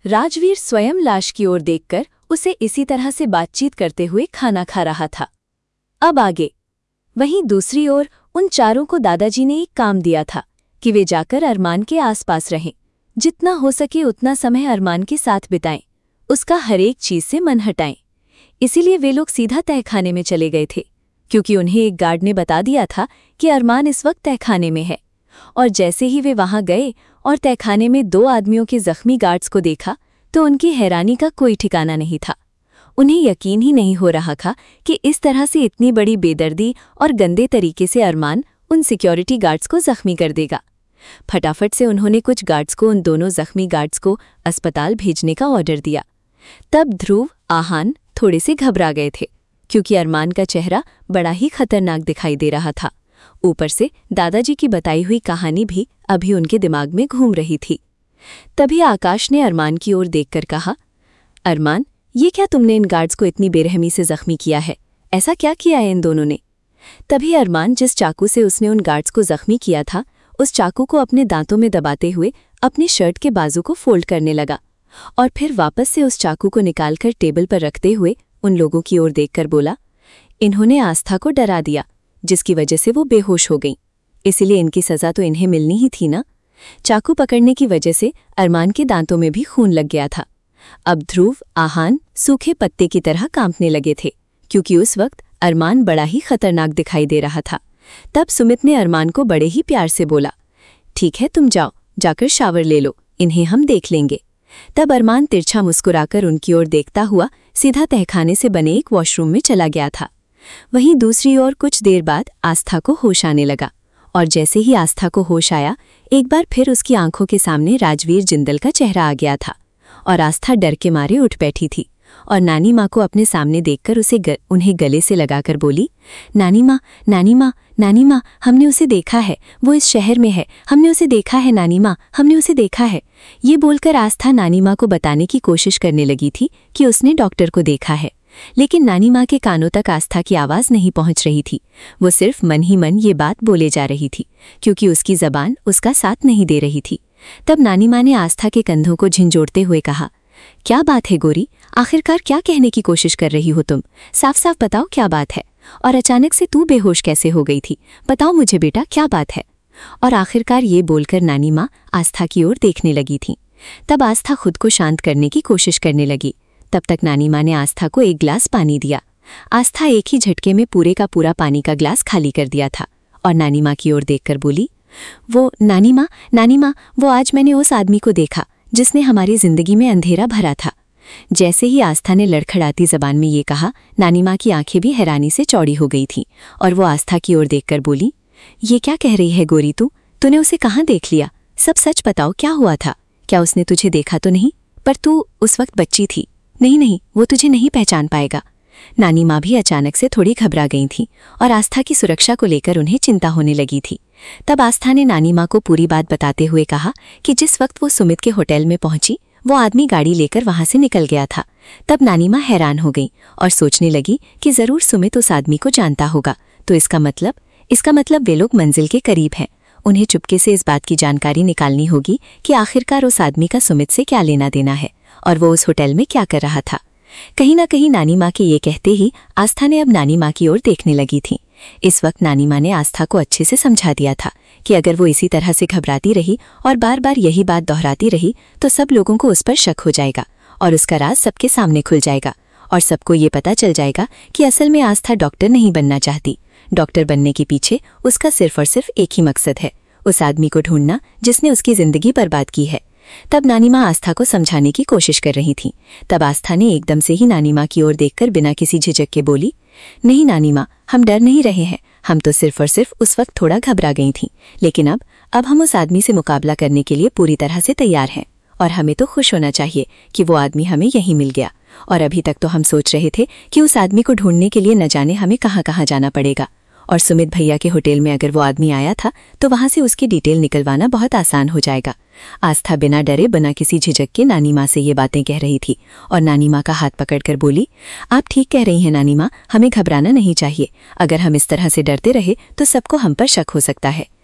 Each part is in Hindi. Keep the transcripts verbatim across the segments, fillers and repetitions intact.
राजवीर स्वयं लाश की ओर देखकर उसे इसी तरह से बातचीत करते हुए खाना खा रहा था। अब आगे। वहीं दूसरी ओर उन चारों को दादाजी ने एक काम दिया था कि वे जाकर अरमान के आसपास रहें, जितना हो सके उतना समय अरमान के साथ बिताएं, उसका हरेक चीज से मन हटाएं। इसीलिए वे लोग सीधा तहखाने में चले गए थे, क्योंकि उन्हें एक गार्ड ने बता दिया था कि अरमान इस वक्त तहखाने में है। और जैसे ही वे वहां गए और तहखाने में दो आदमियों के जख्मी गार्ड्स को देखा तो उनकी हैरानी का कोई ठिकाना नहीं था। उन्हें यकीन ही नहीं हो रहा था कि इस तरह से इतनी बड़ी बेदर्दी और गंदे तरीके से अरमान उन सिक्योरिटी गार्ड्स को जख्मी कर देगा। फटाफट से उन्होंने कुछ गार्ड्स को उन दोनों जख्मी गार्ड्स को अस्पताल भेजने का ऑर्डर दिया। तब ध्रुव, आहान थोड़े से घबरा गए थे, क्योंकि अरमान का चेहरा बड़ा ही खतरनाक दिखाई दे रहा था। ऊपर से दादाजी की बताई हुई कहानी भी अभी उनके दिमाग में घूम रही थी। तभी आकाश ने अरमान की ओर देखकर कहा, अरमान, ये क्या तुमने इन गार्ड्स को इतनी बेरहमी से जख्मी किया है? ऐसा क्या किया है इन दोनों ने? तभी अरमान जिस चाकू से उसने उन गार्ड्स को जख्मी किया था, उस चाकू को अपने दांतों में दबाते हुए अपनी शर्ट के बाजू को फोल्ड करने लगा और फिर वापस से उस चाकू को निकालकर टेबल पर रखते हुए उन लोगों की ओर देखकर बोला, इन्होंने आस्था को डरा दिया, जिसकी वजह से वो बेहोश हो गईं। इसलिए इनकी सजा तो इन्हें मिलनी ही थी ना। चाकू पकड़ने की वजह से अरमान के दांतों में भी खून लग गया था। अब ध्रुव, आहान सूखे पत्ते की तरह कांपने लगे थे, क्योंकि उस वक्त अरमान बड़ा ही खतरनाक दिखाई दे रहा था। तब सुमित ने अरमान को बड़े ही प्यार से बोला, ठीक है, तुम जाओ, जाकर शावर ले लो, इन्हें हम देख लेंगे। तब अरमान तिरछा मुस्कुराकर उनकी ओर देखता हुआ सीधा तहखाने से बने एक वॉशरूम में चला गया था। वहीं दूसरी ओर कुछ देर बाद आस्था को होश आने लगा, और जैसे ही आस्था को होश आया, एक बार फिर उसकी आंखों के सामने राजवीर जिंदल का चेहरा आ गया था और आस्था डर के मारे उठ बैठी थी और नानी माँ को अपने सामने देखकर उसे ग, उन्हें गले से लगाकर बोली, नानी माँ, नानी माँ, नानी माँ, हमने उसे देखा है, वो इस शहर में है, हमने उसे देखा है नानी माँ, हमने उसे देखा है। ये बोलकर आस्था नानी माँ को बताने की कोशिश करने लगी थी कि उसने डॉक्टर को देखा है, लेकिन नानी माँ के कानों तक आस्था की आवाज़ नहीं पहुँच रही थी। वो सिर्फ मन ही मन ये बात बोले जा रही थी, क्योंकि उसकी ज़बान उसका साथ नहीं दे रही थी। तब नानी माँ ने आस्था के कंधों को झिंझोड़ते हुए कहा, क्या बात है गोरी, आखिरकार क्या कहने की कोशिश कर रही हो तुम? साफ साफ बताओ क्या बात है, और अचानक से तू बेहोश कैसे हो गई थी? बताओ मुझे बेटा, क्या बात है? और आखिरकार ये बोलकर नानी माँ आस्था की ओर देखने लगी थी। तब आस्था खुद को शांत करने की कोशिश करने लगी। तब तक नानी माँ ने आस्था को एक गिलास पानी दिया। आस्था एक ही झटके में पूरे का पूरा पानी का गिलास खाली कर दिया था और नानी माँ की ओर देखकर बोली, वो नानी माँ, नानी माँ, वो आज मैंने उस आदमी को देखा जिसने हमारी जिंदगी में अंधेरा भरा था। जैसे ही आस्था ने लड़खड़ाती जबान में ये कहा, नानी माँ की आंखें भी हैरानी से चौड़ी हो गई थीं और वो आस्था की ओर देखकर बोली, ये क्या कह रही है गोरी तू? तूने उसे कहाँ देख लिया? सब सच बताओ, क्या हुआ था? क्या उसने तुझे देखा तो नहीं? पर तू उस वक्त बच्ची थी। नहीं नहीं, वो तुझे नहीं पहचान पाएगा। नानी माँ भी अचानक से थोड़ी घबरा गई थी और आस्था की सुरक्षा को लेकर उन्हें चिंता होने लगी थी। तब आस्था ने नानी माँ को पूरी बात बताते हुए कहा कि जिस वक्त वो सुमित के होटल में पहुंची, वो आदमी गाड़ी लेकर वहां से निकल गया था। तब नानी माँ हैरान हो गई और सोचने लगी कि जरूर सुमित उस आदमी को जानता होगा, तो इसका मतलब इसका मतलब वे लोग मंजिल के करीब हैं। उन्हें चुपके से इस बात की जानकारी निकालनी होगी कि आखिरकार उस आदमी का सुमित से क्या लेना देना है और वो उस होटल में क्या कर रहा था। कहीं ना कहीं नानी माँ के ये कहते ही आस्था ने अब नानी माँ की ओर देखने लगी थी। इस वक्त नानी माँ ने आस्था को अच्छे से समझा दिया था कि अगर वो इसी तरह से घबराती रही और बार बार यही बात दोहराती रही तो सब लोगों को उस पर शक हो जाएगा और उसका राज सबके सामने खुल जाएगा और सबको ये पता चल जाएगा कि असल में आस्था डॉक्टर नहीं बनना चाहती। डॉक्टर बनने के पीछे उसका सिर्फ और सिर्फ एक ही मकसद है, उस आदमी को ढूंढना जिसने उसकी जिंदगी बर्बाद की है। तब नानी माँ आस्था को समझाने की कोशिश कर रही थी। तब आस्था ने एकदम से ही नानी माँ की ओर देखकर बिना किसी झिझक के बोली, नहीं नानी माँ, हम डर नहीं रहे हैं, हम तो सिर्फ और सिर्फ उस वक्त थोड़ा घबरा गई थीं, लेकिन अब अब हम उस आदमी से मुकाबला करने के लिए पूरी तरह से तैयार हैं और हमें तो खुश होना चाहिए कि वो आदमी हमें यहीं मिल गया। और अभी तक तो हम सोच रहे थे कि उस आदमी को ढूंढने के लिए न जाने हमें कहाँ कहाँ जाना पड़ेगा, और सुमित भैया के होटल में अगर वो आदमी आया था तो वहां से उसकी डिटेल निकलवाना बहुत आसान हो जाएगा। आस्था बिना डरे बिना किसी झिझक के नानी माँ से ये बातें कह रही थी और नानी माँ का हाथ पकड़कर बोली, आप ठीक कह रही हैं नानी माँ, हमें घबराना नहीं चाहिए। अगर हम इस तरह से डरते रहे तो सबको हम पर शक हो सकता है।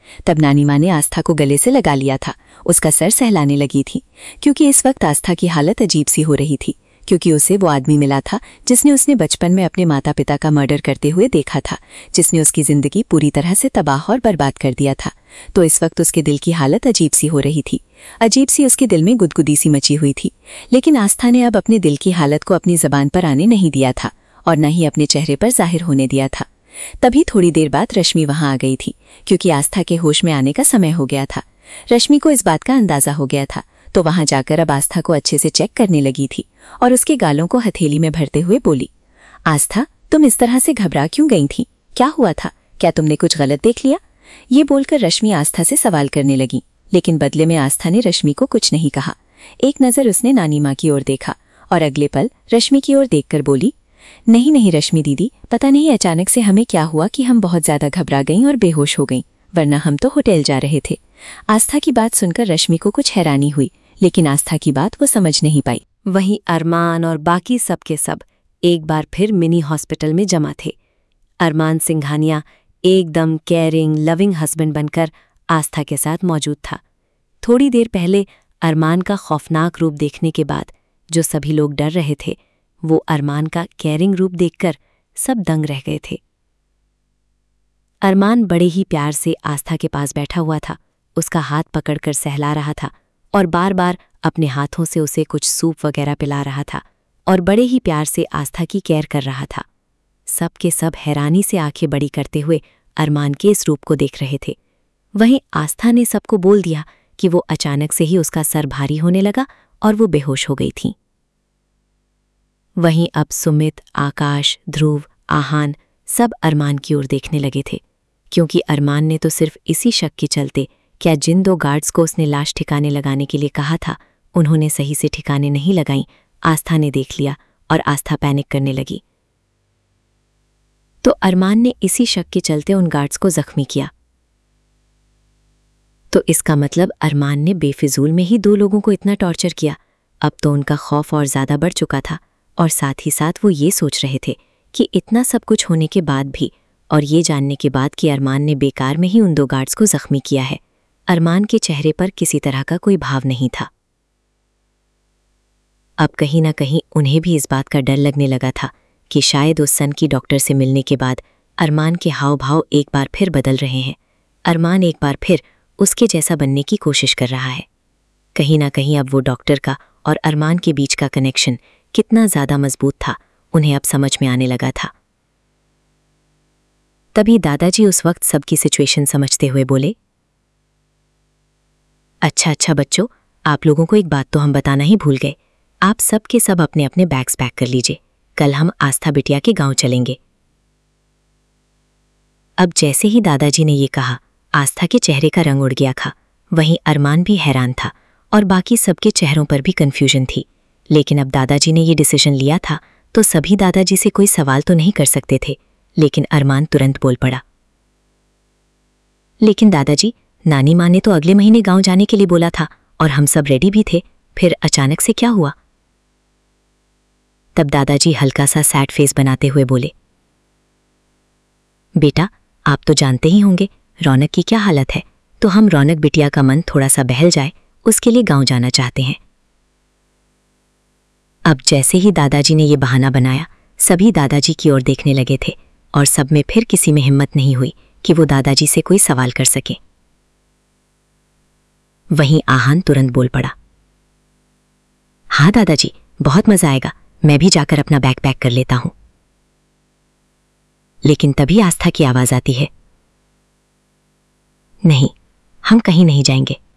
तब नानी माँ ने आस्था को गले से लगा लिया था, उसका सर सहलाने लगी थी, क्योंकि इस वक्त आस्था की हालत अजीब सी हो रही थी, क्योंकि उसे वो आदमी मिला था जिसने उसने बचपन में अपने माता पिता का मर्डर करते हुए देखा था, जिसने उसकी जिंदगी पूरी तरह से तबाह और बर्बाद कर दिया था। तो इस वक्त उसके दिल की हालत अजीब सी हो रही थी, अजीब सी उसके दिल में गुदगुदी सी मची हुई थी। लेकिन आस्था ने अब अपने दिल की हालत को अपनी जबान पर आने नहीं दिया था और न ही अपने चेहरे पर जाहिर होने दिया था। तभी थोड़ी देर बाद रश्मि वहां आ गई थी, क्योंकि आस्था के होश में आने का समय हो गया था। रश्मि को इस बात का अंदाजा हो गया था, तो वहां जाकर अब आस्था को अच्छे से चेक करने लगी थी और उसके गालों को हथेली में भरते हुए बोली, आस्था, तुम इस तरह से घबरा क्यों गई थी? क्या हुआ था? क्या तुमने कुछ गलत देख लिया? ये बोलकर रश्मि आस्था से सवाल करने लगी, लेकिन बदले में आस्था ने रश्मि को कुछ नहीं कहा। एक नजर उसने नानी माँ की ओर देखा और अगले पल रश्मि की ओर देखकर बोली, नहीं नहीं रश्मि दीदी, पता नहीं अचानक से हमें क्या हुआ कि हम बहुत ज्यादा घबरा गईं और बेहोश हो गईं, वरना हम तो होटल जा रहे थे। आस्था की बात सुनकर रश्मि को कुछ हैरानी हुई, लेकिन आस्था की बात वो समझ नहीं पाई। वहीं अरमान और बाकी सब के सब एक बार फिर मिनी हॉस्पिटल में जमा थे। अरमान सिंघानिया एकदम केयरिंग लविंग हस्बैंड बनकर आस्था के साथ मौजूद था। थोड़ी देर पहले अरमान का खौफनाक रूप देखने के बाद जो सभी लोग डर रहे थे, वो अरमान का केयरिंग रूप देखकर सब दंग रह गए थे। अरमान बड़े ही प्यार से आस्था के पास बैठा हुआ था, उसका हाथ पकड़कर सहला रहा था और बार बार अपने हाथों से उसे कुछ सूप वगैरह पिला रहा था और बड़े ही प्यार से आस्था की केयर कर रहा था। सब के सब हैरानी से आंखें बड़ी करते हुए अरमान के इस रूप को देख रहे थे। वहीं आस्था ने सबको बोल दिया कि वो अचानक से ही उसका सर भारी होने लगा और वो बेहोश हो गई थी। वहीं अब सुमित, आकाश, ध्रुव, आहान सब अरमान की ओर देखने लगे थे, क्योंकि अरमान ने तो सिर्फ इसी शक के चलते क्या जिन दो गार्ड्स को उसने लाश ठिकाने लगाने के लिए कहा था उन्होंने सही से ठिकाने नहीं लगाई, आस्था ने देख लिया और आस्था पैनिक करने लगी। तो अरमान ने इसी शक के चलते उन गार्ड्स को जख्मी किया। तो इसका मतलब अरमान ने बेफिजूल में ही दो लोगों को इतना टॉर्चर किया। अब तो उनका खौफ और ज्यादा बढ़ चुका था और साथ ही साथ वो ये सोच रहे थे कि इतना सब कुछ होने के बाद भी और ये जानने के बाद कि अरमान ने बेकार में ही उन दो गार्ड्स को जख्मी किया है, अरमान के चेहरे पर किसी तरह का कोई भाव नहीं था। अब कहीं ना कहीं उन्हें भी इस बात का डर लगने लगा था कि शायद उस सन की डॉक्टर से मिलने के बाद अरमान के हाव भाव एक बार फिर बदल रहे हैं। अरमान एक बार फिर उसके जैसा बनने की कोशिश कर रहा है। कहीं ना कहीं अब वो डॉक्टर का और अरमान के बीच का कनेक्शन कितना ज्यादा मजबूत था, उन्हें अब समझ में आने लगा था। तभी दादाजी उस वक्त सबकी सिचुएशन समझते हुए बोले, अच्छा अच्छा बच्चों, आप लोगों को एक बात तो हम बताना ही भूल गए। आप सब के सब अपने अपने बैग्स पैक कर लीजिए, कल हम आस्था बिटिया के गांव चलेंगे। अब जैसे ही दादाजी ने ये कहा, आस्था के चेहरे का रंग उड़ गया था। वहीं अरमान भी हैरान था और बाकी सबके चेहरों पर भी कंफ्यूजन थी। लेकिन अब दादाजी ने ये डिसीजन लिया था तो सभी दादाजी से कोई सवाल तो नहीं कर सकते थे। लेकिन अरमान तुरंत बोल पड़ा, लेकिन दादाजी, नानी माँ ने तो अगले महीने गांव जाने के लिए बोला था और हम सब रेडी भी थे, फिर अचानक से क्या हुआ? तब दादाजी हल्का सा सैड फेस बनाते हुए बोले, बेटा, आप तो जानते ही होंगे रौनक की क्या हालत है, तो हम रौनक बिटिया का मन थोड़ा सा बहल जाए उसके लिए गांव जाना चाहते हैं। अब जैसे ही दादाजी ने यह बहाना बनाया, सभी दादाजी की ओर देखने लगे थे और सब में फिर किसी में हिम्मत नहीं हुई कि वो दादाजी से कोई सवाल कर सके। वहीं आहान तुरंत बोल पड़ा, हाँ दादाजी, बहुत मजा आएगा, मैं भी जाकर अपना बैग पैक कर लेता हूं। लेकिन तभी आस्था की आवाज आती है, नहीं, हम कहीं नहीं जाएंगे,